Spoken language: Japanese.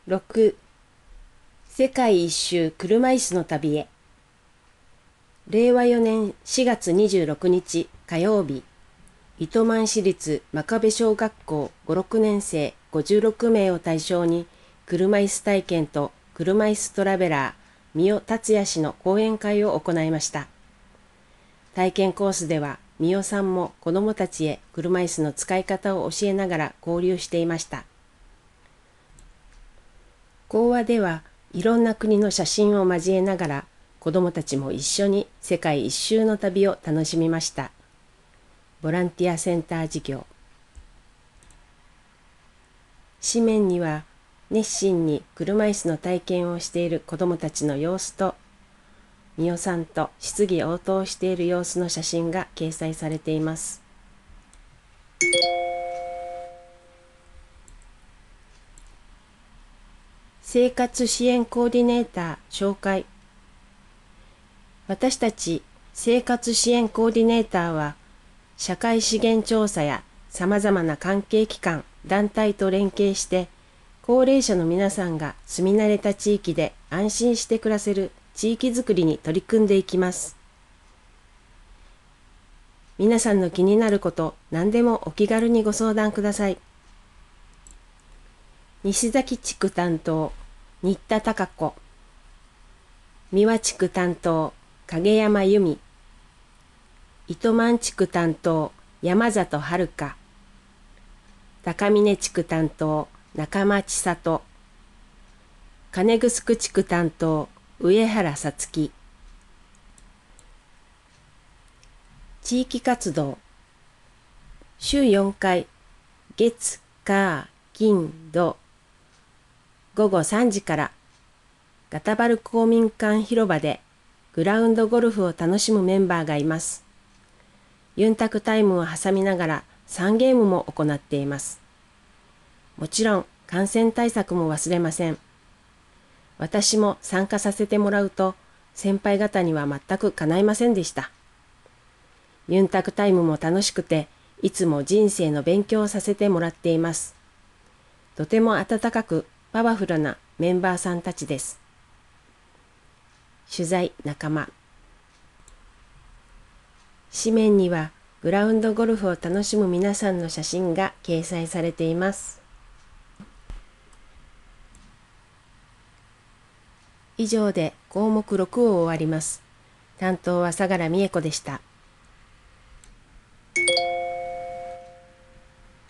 6、世界一周車椅子の旅へ。令和4年4月26日火曜日、糸満市立真壁小学校5、6年生56名を対象に、車椅子体験と車椅子トラベラー、三代達也氏の講演会を行いました。体験コースでは、三代さんも子どもたちへ車椅子の使い方を教えながら交流していました。講話ではいろんな国の写真を交えながら、子どもたちも一緒に世界一周の旅を楽しみました。ボランティアセンター事業。紙面には熱心に車椅子の体験をしている子どもたちの様子と、三代さんと質疑応答している様子の写真が掲載されています。生活支援コーディネーター紹介。私たち生活支援コーディネーターは、社会資源調査やさまざまな関係機関、団体と連携して、高齢者の皆さんが住み慣れた地域で安心して暮らせる地域づくりに取り組んでいきます。皆さんの気になること、何でもお気軽にご相談ください。西崎地区担当、新田孝子。三輪地区担当、影山由美。糸満地区担当、山里遥。高峰地区担当、中間千里。金城地区担当、上原さつき。地域活動。週4回、月、火、金、土。午後3時から、ガタバル公民館広場でグラウンドゴルフを楽しむメンバーがいます。ユンタクタイムを挟みながら3ゲームも行っています。もちろん感染対策も忘れません。私も参加させてもらうと先輩方には全く叶いませんでした。ユンタクタイムも楽しくて、いつも人生の勉強をさせてもらっています。とても温かくパワフルなメンバーさんたちです。取材仲間。紙面にはグラウンドゴルフを楽しむ皆さんの写真が掲載されています。以上で項目6を終わります。担当は相良美恵子でした。